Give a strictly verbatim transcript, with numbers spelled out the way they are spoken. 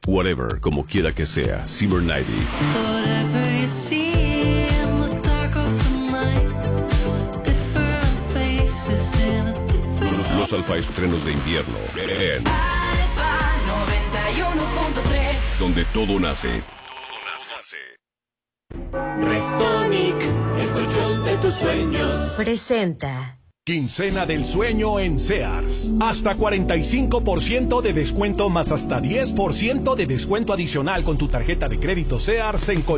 Whatever, como quiera que sea, Zimmer noventa. Whatever you see in the dark of the night, different faces in a different... Los alfa estrenos de invierno en Alfa noventa y uno punto tres, donde todo nace. Restonic, el colchón de tus sueños. Presenta Quincena del Sueño en Sears. Hasta cuarenta y cinco por ciento de descuento más hasta diez por ciento de descuento adicional con tu tarjeta de crédito Sears en colchón.